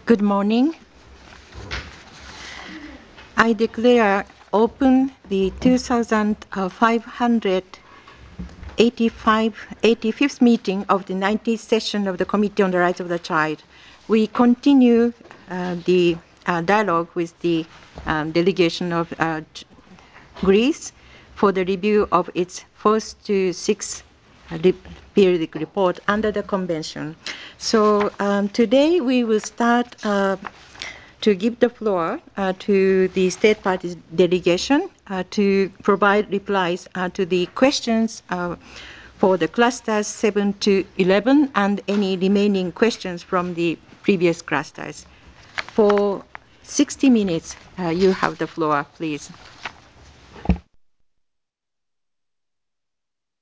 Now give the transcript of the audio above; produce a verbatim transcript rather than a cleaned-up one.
Good morning. I declare open the two thousand five hundred eighty-fifth meeting of the nineteenth session of the Committee on the Rights of the Child. We continue uh, the uh, dialogue with the um, delegation of uh, Greece for the review of its first to sixth periodic report under the Convention. So um, today we will start uh, to give the floor uh, to the state parties delegation uh, to provide replies uh, to the questions uh, for the clusters seven to eleven and any remaining questions from the previous clusters. For sixty minutes, uh, you have the floor, please.